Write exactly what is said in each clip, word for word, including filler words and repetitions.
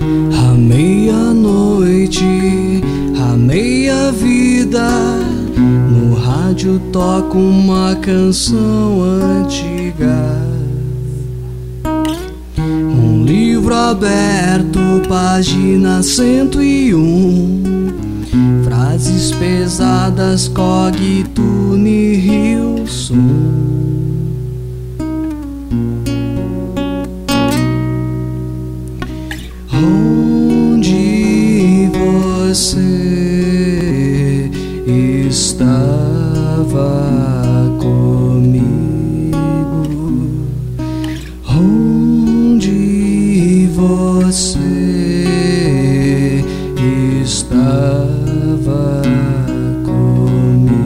À meia-noite, à meia-vida, no rádio toca uma canção antiga. Um livro aberto, página cento e um, frases pesadas, cogito nihil sum. Onde você estava comigo? Onde você estava comigo?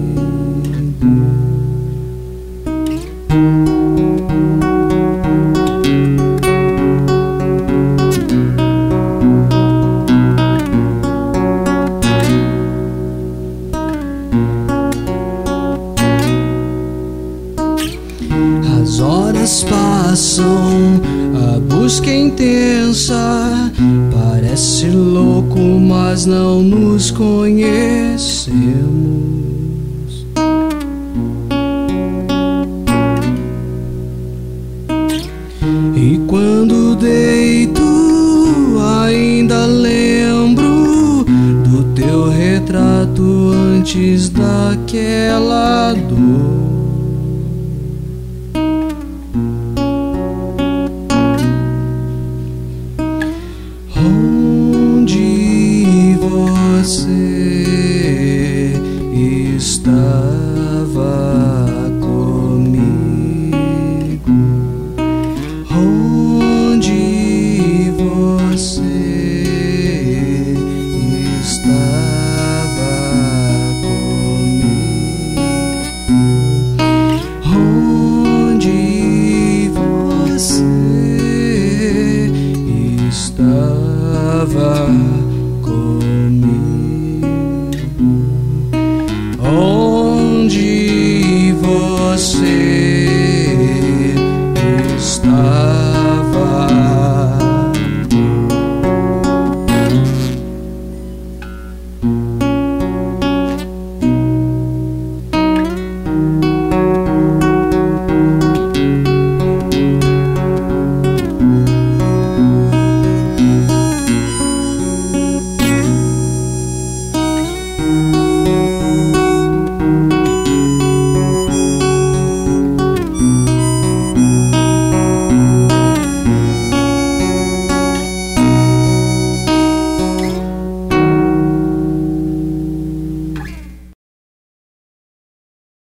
As horas passam, a busca é intensa, parece louco, mas não nos conhecemos. E quando deito, ainda lembro do teu retrato antes daquela dor. Onde você estava comigo? Onde você estava comigo? Onde você estava